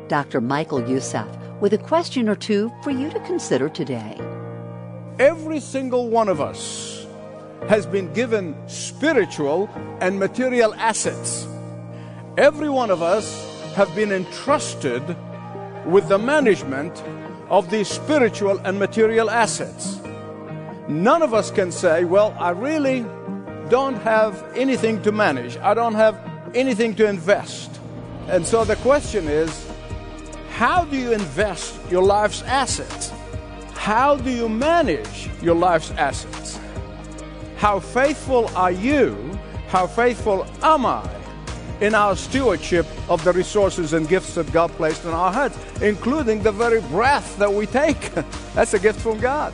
Dr. Michael Youssef with a question or two for you to consider today. Every single one of us has been given spiritual and material assets. Every one of us have been entrusted with the management of these spiritual and material assets. None of us can say, well, I really don't have anything to manage. I don't have anything to invest. And so the question is, how do you invest your life's assets? How do you manage your life's assets? How faithful are you? How faithful am I in our stewardship of the resources and gifts that God placed in our hands, including the very breath that we take? That's a gift from God.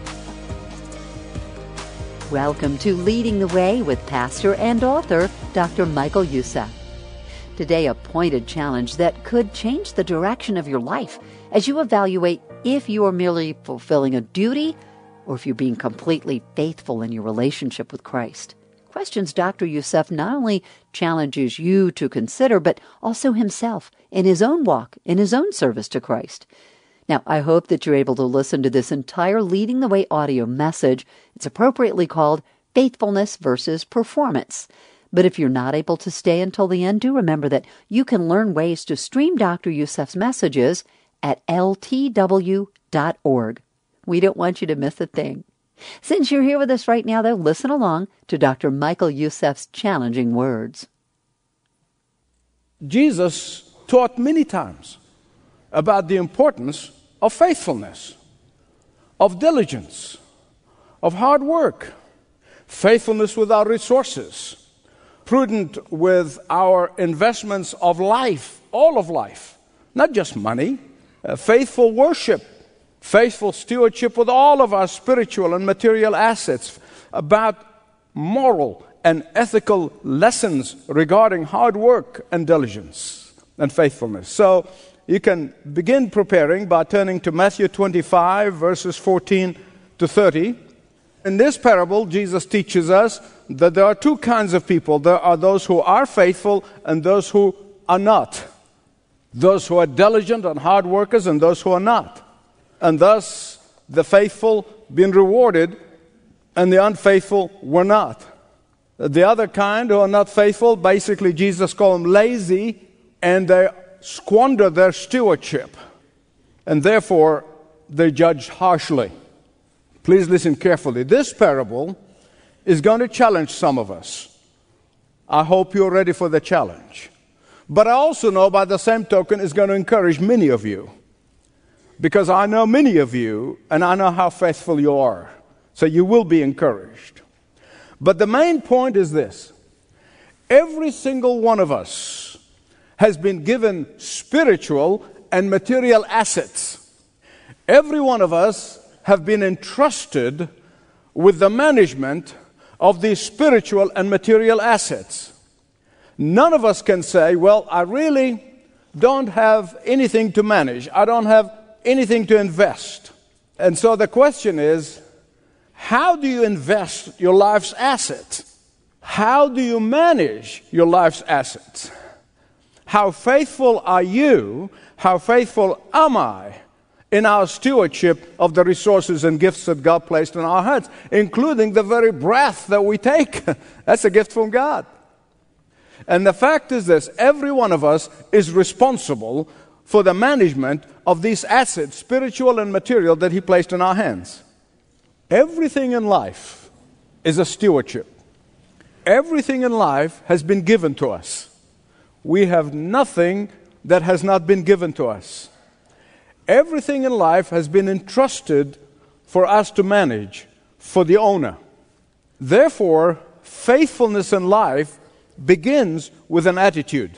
Welcome to Leading the Way with pastor and author Dr. Michael Youssef. Today, a pointed challenge that could change the direction of your life as you evaluate if you are merely fulfilling a duty or if you're being completely faithful in your relationship with Christ. Questions Dr. Youssef not only challenges you to consider, but also himself in his own walk, in his own service to Christ. Now, I hope that you're able to listen to this entire Leading the Way audio message. It's appropriately called Faithfulness versus Performance. But if you're not able to stay until the end, do remember that you can learn ways to stream Dr. Youssef's messages at ltw.org. We don't want you to miss a thing. Since you're here with us right now, though, listen along to Dr. Michael Youssef's challenging words. Jesus taught many times about the importance of faithfulness, of diligence, of hard work, faithfulness with our resources, prudent with our investments of life, all of life, not just money, faithful worship, faithful stewardship with all of our spiritual and material assets, about moral and ethical lessons regarding hard work and diligence and faithfulness. So you can begin preparing by turning to Matthew 25, verses 14 to 30. In this parable, Jesus teaches us that there are two kinds of people. There are those who are faithful and those who are not. Those who are diligent and hard workers and those who are not. And thus, the faithful being rewarded and the unfaithful were not. The other kind who are not faithful, basically Jesus called them lazy, and they squander their stewardship. And therefore, they judge harshly. Please listen carefully. This parable is going to challenge some of us. I hope you're ready for the challenge. But I also know by the same token it's going to encourage many of you. Because I know many of you and I know how faithful you are. So you will be encouraged. But the main point is this. Every single one of us has been given spiritual and material assets. Every one of us have been entrusted with the management of these spiritual and material assets. None of us can say, well, I really don't have anything to manage. I don't have anything to invest. And so the question is, how do you invest your life's assets? How do you manage your life's assets? How faithful are you? How faithful am I in our stewardship of the resources and gifts that God placed in our hands, including the very breath that we take? That's a gift from God. And the fact is this, every one of us is responsible for the management of these assets, spiritual and material, that He placed in our hands. Everything in life is a stewardship. Everything in life has been given to us. We have nothing that has not been given to us. Everything in life has been entrusted for us to manage, for the owner. Therefore, faithfulness in life begins with an attitude.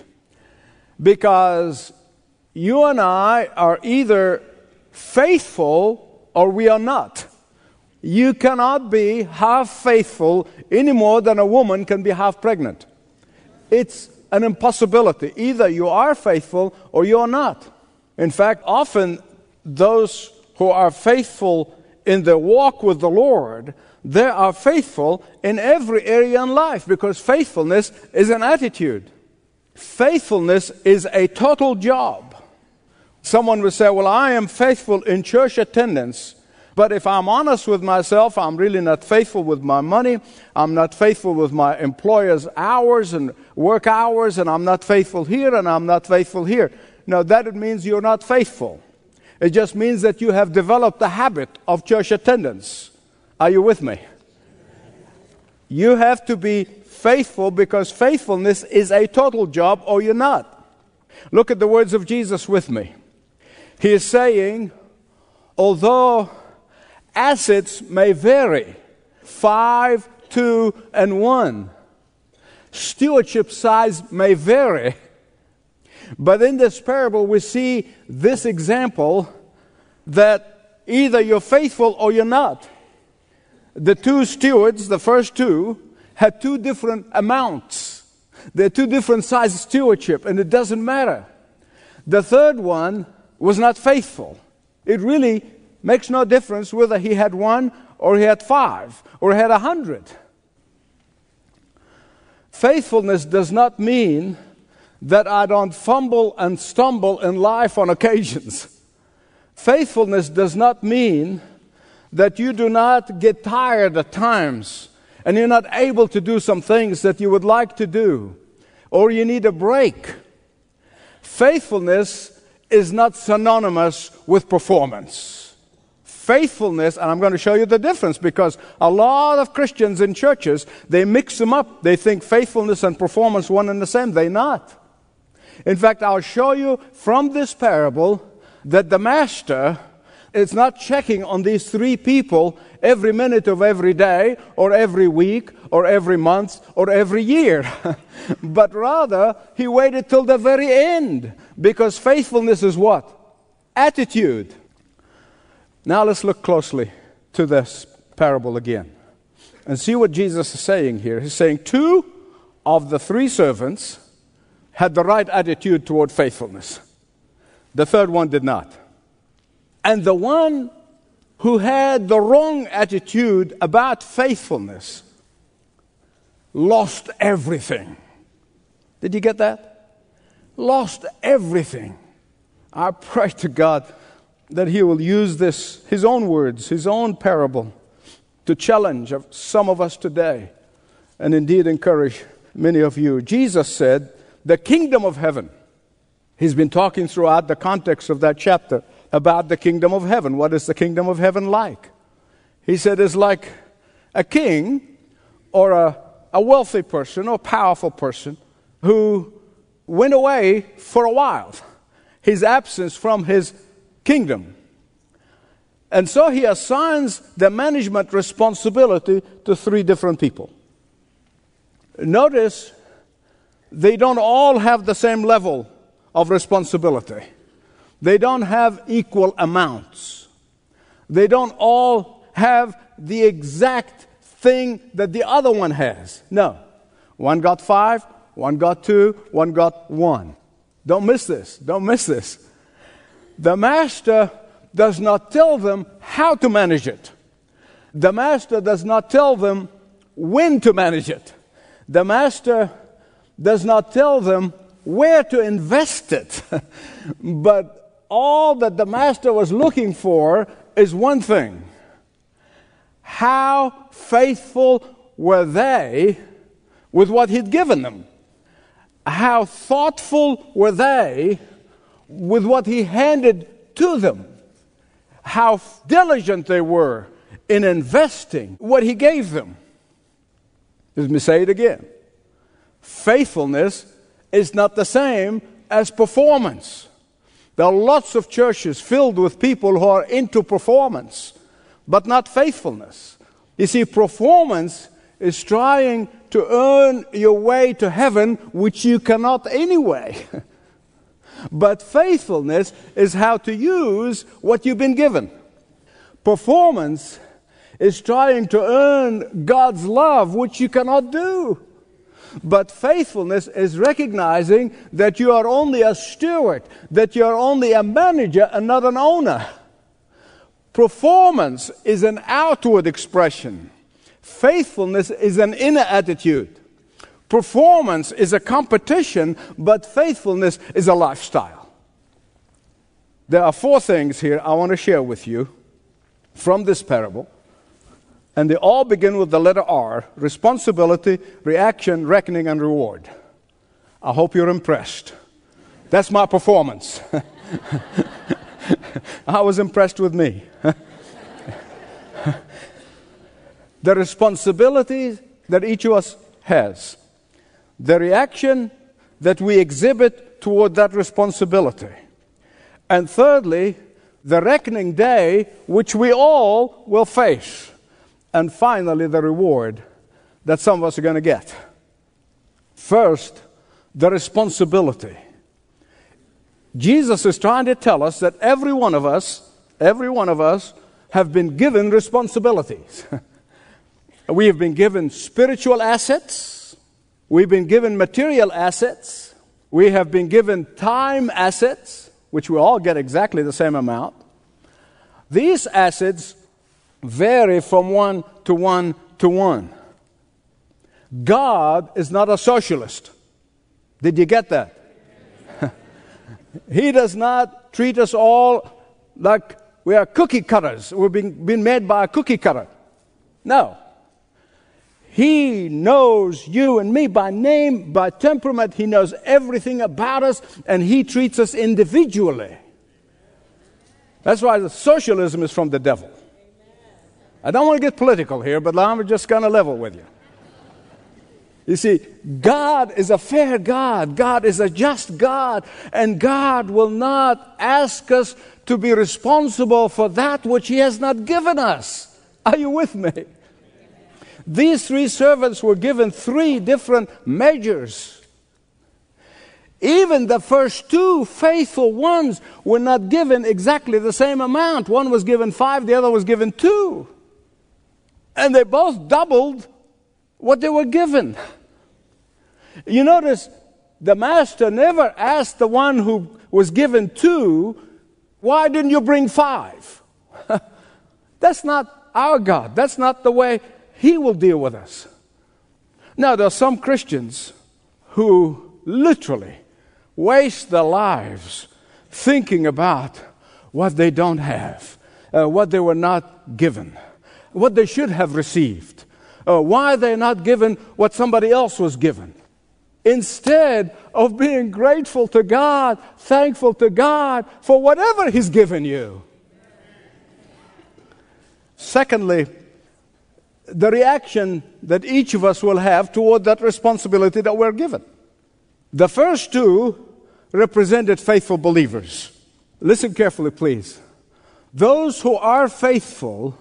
Because you and I are either faithful or we are not. You cannot be half faithful any more than a woman can be half pregnant. It's an impossibility. Either you are faithful or you are not. In fact, often those who are faithful in their walk with the Lord, they are faithful in every area in life, because faithfulness is an attitude. Faithfulness is a total job. Someone would say, well, I am faithful in church attendance, but if I'm honest with myself, I'm really not faithful with my money. I'm not faithful with my employer's hours and work hours, and I'm not faithful here, and I'm not faithful here. No, that means you're not faithful. It just means that you have developed the habit of church attendance. Are you with me? You have to be faithful, because faithfulness is a total job, or you're not. Look at the words of Jesus with me. He is saying, although assets may vary, 5, 2, and 1. Stewardship size may vary. But in this parable, we see this example that either you're faithful or you're not. The two stewards, the first two, had two different amounts. They're two different sizes of stewardship, and it doesn't matter. The third one was not faithful. It really makes no difference whether he had 1 or he had 5 or he had 100. Faithfulness does not mean that I don't fumble and stumble in life on occasions. Faithfulness does not mean that you do not get tired at times and you're not able to do some things that you would like to do, or you need a break. Faithfulness is not synonymous with performance. Faithfulness, and I'm going to show you the difference, because a lot of Christians in churches, they mix them up. They think faithfulness and performance one and the same. They're not. In fact, I'll show you from this parable that the master is not checking on these three people every minute of every day, or every week, or every month, or every year. But rather, he waited till the very end, because faithfulness is what? Attitude. Now let's look closely to this parable again and see what Jesus is saying here. He's saying 2 of the 3 servants had the right attitude toward faithfulness. The third one did not. And the one who had the wrong attitude about faithfulness lost everything. Did you get that? Lost everything. I pray to God that He will use this, His own words, His own parable, to challenge some of us today, and indeed encourage many of you. Jesus said, the kingdom of heaven. He's been talking throughout the context of that chapter about the kingdom of heaven. What is the kingdom of heaven like? He said it's like a king or a wealthy person or powerful person who went away for a while. His absence from his kingdom. And so he assigns the management responsibility to 3 different people. Notice they don't all have the same level of responsibility. They don't have equal amounts. They don't all have the exact thing that the other one has. No. One got 5, one got 2, one got 1. Don't miss this. Don't miss this. The master does not tell them how to manage it. The master does not tell them when to manage it. The master does not tell them where to invest it. But all that the master was looking for is one thing. How faithful were they with what he'd given them? How thoughtful were they with what he handed to them? How diligent they were in investing what he gave them. Let me say it again. Faithfulness is not the same as performance. There are lots of churches filled with people who are into performance, but not faithfulness. You see, performance is trying to earn your way to heaven, which you cannot anyway. But faithfulness is how to use what you've been given. Performance is trying to earn God's love, which you cannot do. But faithfulness is recognizing that you are only a steward, that you are only a manager and not an owner. Performance is an outward expression. Faithfulness is an inner attitude. Performance is a competition, but faithfulness is a lifestyle. There are 4 things here I want to share with you from this parable. And they all begin with the letter R: responsibility, reaction, reckoning, and reward. I hope you're impressed. That's my performance. I was impressed with me. The responsibilities that each of us has, the reaction that we exhibit toward that responsibility, and thirdly, the reckoning day which we all will face, and finally, the reward that some of us are going to get. First, the responsibility. Jesus is trying to tell us that every one of us have been given responsibilities. We have been given spiritual assets. We've been given material assets. We have been given time assets, which we all get exactly the same amount. These assets vary from one to one to one. God is not a socialist. Did you get that? He does not treat us all like we are cookie cutters. We've been made by a cookie cutter. No. He knows you and me by name, by temperament. He knows everything about us, and He treats us individually. That's why the socialism is from the devil. I don't want to get political here, but I'm just going to level with you. You see, God is a fair God. God is a just God. And God will not ask us to be responsible for that which He has not given us. Are you with me? These 3 servants were given 3 different measures. Even the first 2 faithful ones were not given exactly the same amount. One was given 5, the other was given 2. And they both doubled what they were given. You notice the master never asked the one who was given 2, why didn't you bring 5? That's not our God. That's not the way He will deal with us. Now, there are some Christians who literally waste their lives thinking about what they don't have, what they were not given, what they should have received, why they're not given what somebody else was given. Instead of being grateful to God, thankful to God for whatever He's given you. Secondly, the reaction that each of us will have toward that responsibility that we're given. The first 2 represented faithful believers. Listen carefully, please. Those who are faithful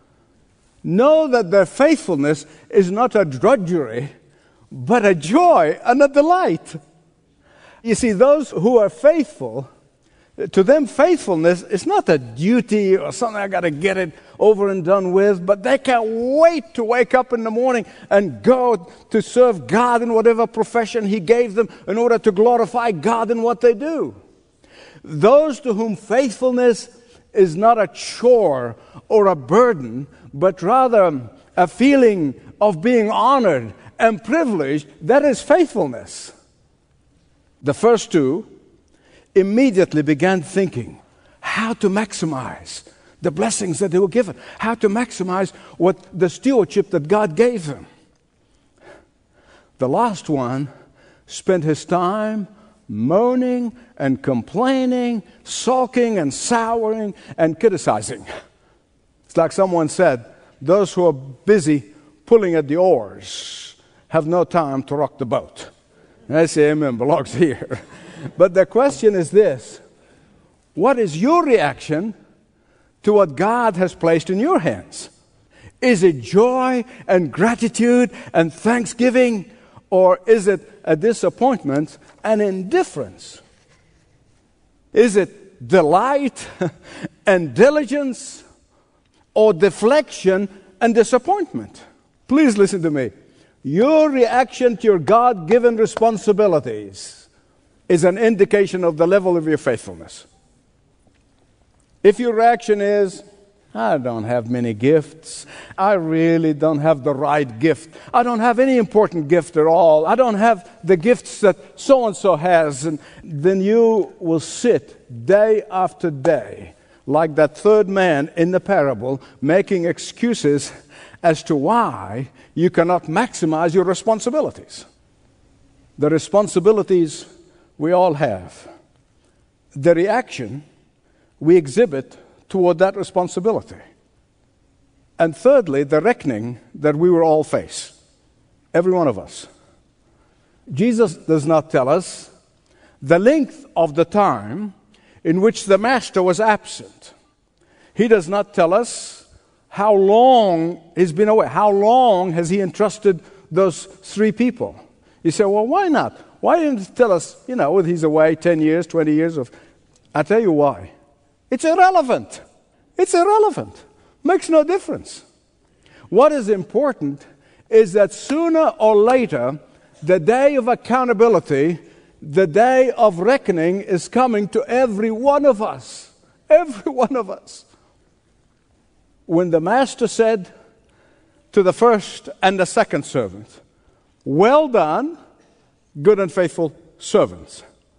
know that their faithfulness is not a drudgery, but a joy and a delight. You see, those who are faithful, to them faithfulness is not a duty or something I got to get it over and done with, but they can't wait to wake up in the morning and go to serve God in whatever profession He gave them in order to glorify God in what they do. Those to whom faithfulness is not a chore or a burden, but rather a feeling of being honored and privileged, that is faithfulness. The first 2 immediately began thinking how to maximize the blessings that they were given, how to maximize what the stewardship that God gave them. The last one spent his time moaning and complaining, sulking and souring and criticizing. It's like someone said, those who are busy pulling at the oars have no time to rock the boat. And I say amen belongs here. But the question is this: what is your reaction to what God has placed in your hands? Is it joy and gratitude and thanksgiving, or is it a disappointment and indifference? Is it delight and diligence, or deflection and disappointment? Please listen to me. Your reaction to your God-given responsibilities is an indication of the level of your faithfulness. If your reaction is, I don't have many gifts. I really don't have the right gift. I don't have any important gift at all. I don't have the gifts that so-and-so has. And then you will sit day after day, like that third man in the parable, making excuses as to why you cannot maximize your responsibilities. The responsibilities we all have. The reaction we exhibit toward that responsibility. And thirdly, the reckoning that we will all face. Every one of us. Jesus does not tell us the length of the time in which the master was absent. He does not tell us how long he's been away. How long has he entrusted those 3 people? You say, well, why not? Why didn't he tell us, whether he's away 10 years, 20 years? I'll tell you why. It's irrelevant. It's irrelevant. Makes no difference. What is important is that sooner or later, the day of accountability, the day of reckoning is coming to every one of us. Every one of us. When the master said to the first and the second servant, well done, good and faithful servants.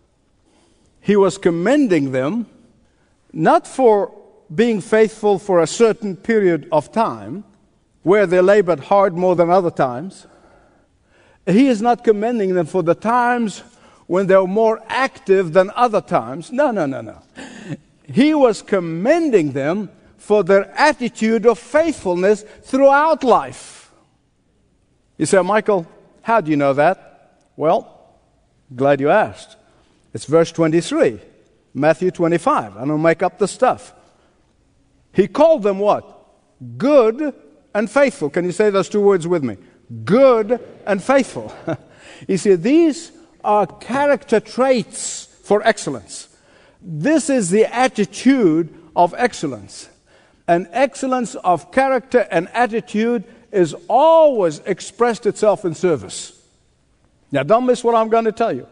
He was commending them not for being faithful for a certain period of time where they labored hard more than other times. He is not commending them for the times when they were more active than other times. No. He was commending them for their attitude of faithfulness throughout life. You say, Michael, how do you know that? Well, glad you asked. It's verse 23, Matthew 25. I don't make up the stuff. He called them what? Good and faithful. Can you say those 2 words with me? Good and faithful. You see, these are character traits for excellence. This is the attitude of excellence. An excellence of character and attitude is always expressed itself in service. Now, don't miss what I'm going to tell you.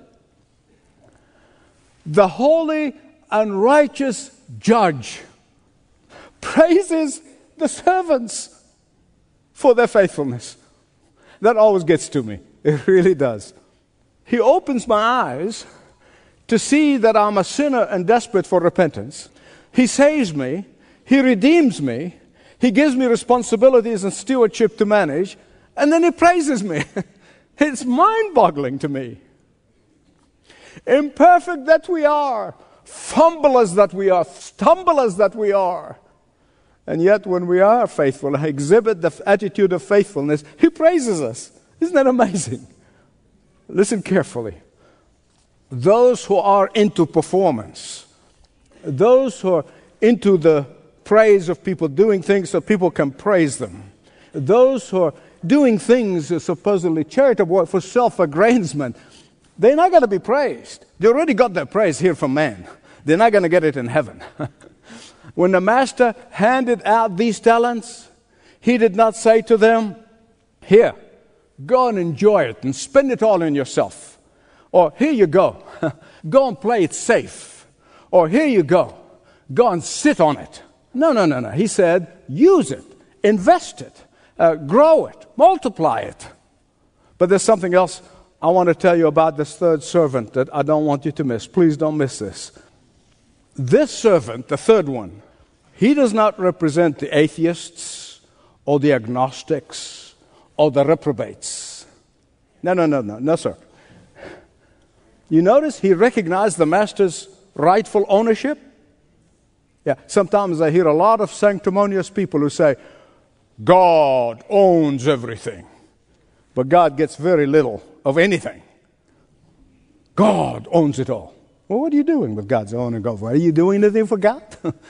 The holy and righteous judge praises the servants for their faithfulness. That always gets to me. It really does. He opens my eyes to see that I'm a sinner and desperate for repentance. He saves me. He redeems me. He gives me responsibilities and stewardship to manage. And then he praises me. It's mind-boggling to me. Imperfect that we are, fumblers that we are, stumblers that we are. And yet when we are faithful, exhibit the attitude of faithfulness, he praises us. Isn't that amazing? Listen carefully. Those who are into performance, those who are into the praise of people, doing things so people can praise them, those who are doing things supposedly charitable for self-aggrandizement, they're not going to be praised. They already got their praise here from man. They're not going to get it in heaven. When the master handed out these talents, he did not say to them, here, go and enjoy it and spend it all on yourself. Or here you go. Go and play it safe. Or here you go. Go and sit on it. No. He said, use it, invest it, grow it, multiply it. But there's something else I want to tell you about this third servant that I don't want you to miss. Please don't miss this. This servant, the third one, he does not represent the atheists or the agnostics or the reprobates. No, sir. You notice he recognized the master's rightful ownership? Yeah, sometimes I hear a lot of sanctimonious people who say, God owns everything, but God gets very little of anything. God owns it all. Well, what are you doing with God's own and God? Are you doing anything for God?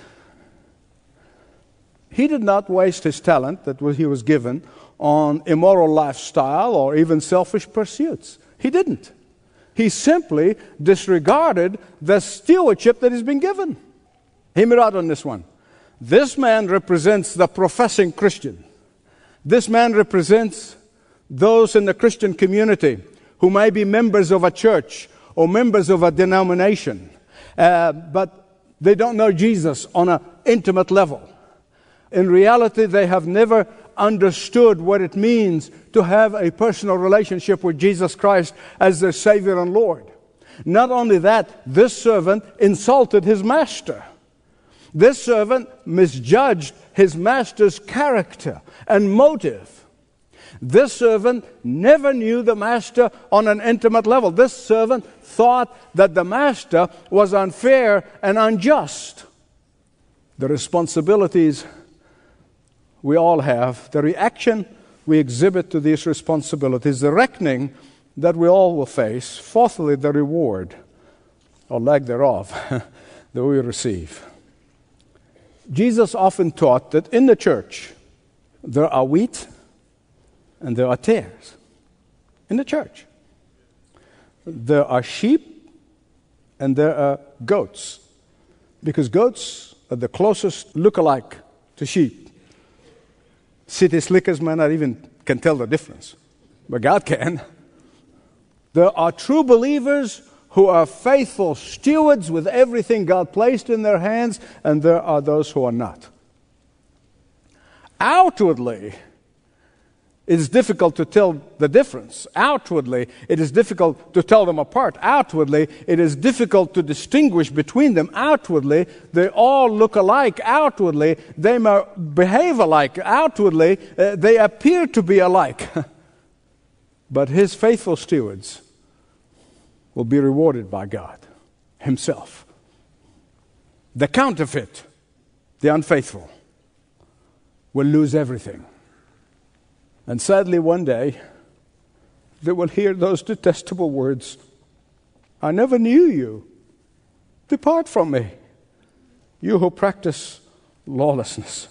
He did not waste his talent that he was given on immoral lifestyle or even selfish pursuits. He didn't. He simply disregarded the stewardship that he's been given. Hear me out on this one. This man represents the professing Christian. This man represents those in the Christian community who may be members of a church or members of a denomination, but they don't know Jesus on an intimate level. in reality, they have never understood what it means to have a personal relationship with Jesus Christ as their Savior and Lord. Not only that, this servant insulted his master. This servant misjudged his master's character and motive. This servant never knew the master on an intimate level. This servant thought that the master was unfair and unjust. The responsibilities we all have, the reaction we exhibit to these responsibilities, the reckoning that we all will face, fourthly, the reward, or lack thereof, that we receive. Jesus often taught that in the church, there are wheat and there are tares. In the church. There are sheep and there are goats. Because goats are the closest look-alike to sheep. City slickers may not even can tell the difference, but God can. There are true believers who are faithful stewards with everything God placed in their hands, and there are those who are not. Outwardly, it is difficult to tell the difference. Outwardly, it is difficult to tell them apart. Outwardly, it is difficult to distinguish between them. Outwardly, they all look alike. Outwardly, they may behave alike. Outwardly, they appear to be alike. But his faithful stewards will be rewarded by God himself. The counterfeit, the unfaithful, will lose everything. And sadly, one day, they will hear those detestable words, "I never knew you. Depart from me, you who practice lawlessness."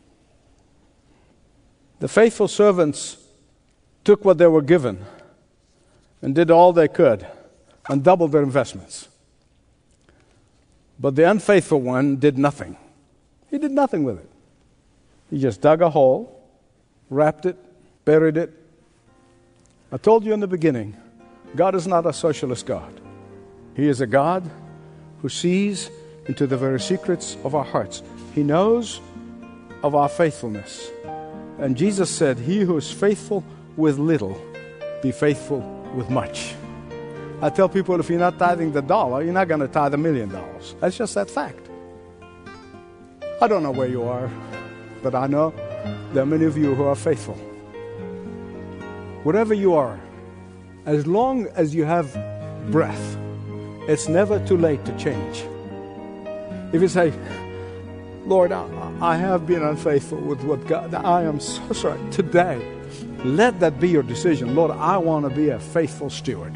The faithful servants took what they were given and did all they could and doubled their investments. But the unfaithful one did nothing. He did nothing with it. He just dug a hole, wrapped it, buried it. I told you in the beginning, God is not a socialist God. He is a God who sees into the very secrets of our hearts. He knows of our faithfulness. And Jesus said, "He who is faithful with little, be faithful with much." I tell people, if you're not tithing the dollar, you're not going to tithe $1 million. That's just that fact. I don't know where you are, but I know there are many of you who are faithful. Whatever you are, as long as you have breath, it's never too late to change. If you say, "Lord, I have been unfaithful with what God, I am so sorry," today, let that be your decision. Lord, I want to be a faithful steward.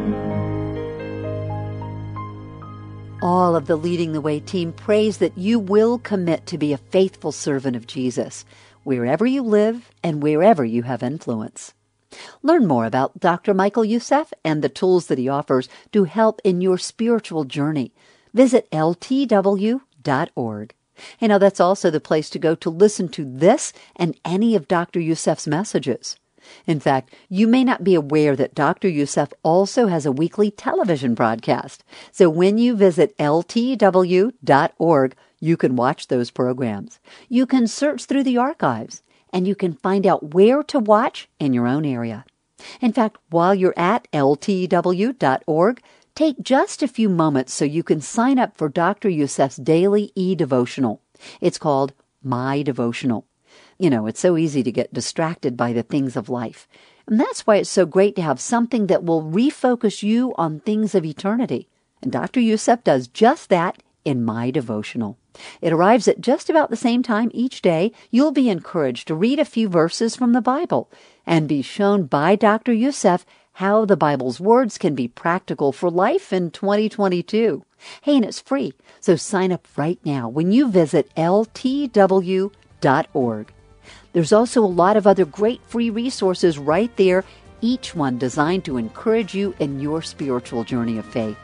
All of the Leading the Way team prays that you will commit to be a faithful servant of Jesus, wherever you live and wherever you have influence. Learn more about Dr. Michael Youssef and the tools that he offers to help in your spiritual journey. Visit ltw.org. And now that's also the place to go to listen to this and any of Dr. Youssef's messages. In fact, you may not be aware that Dr. Youssef also has a weekly television broadcast. So when you visit ltw.org, you can watch those programs. You can search through the archives, and you can find out where to watch in your own area. In fact, while you're at ltw.org, take just a few moments so you can sign up for Dr. Youssef's daily e-devotional. It's called My Devotional. You know, it's so easy to get distracted by the things of life. And that's why it's so great to have something that will refocus you on things of eternity. And Dr. Youssef does just that in My Devotional. It arrives at just about the same time each day. You'll be encouraged to read a few verses from the Bible and be shown by Dr. Youssef how the Bible's words can be practical for life in 2022. Hey, and it's free, so sign up right now when you visit ltw.org. There's also a lot of other great free resources right there, each one designed to encourage you in your spiritual journey of faith.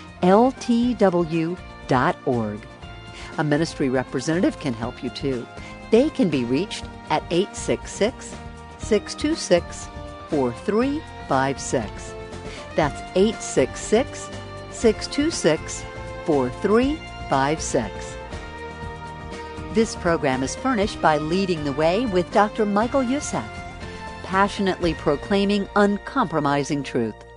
ltw.org. A ministry representative can help you too. They can be reached at 866-626-4356. That's 866-626-4356. This program is furnished by Leading the Way with Dr. Michael Youssef, passionately proclaiming uncompromising truth.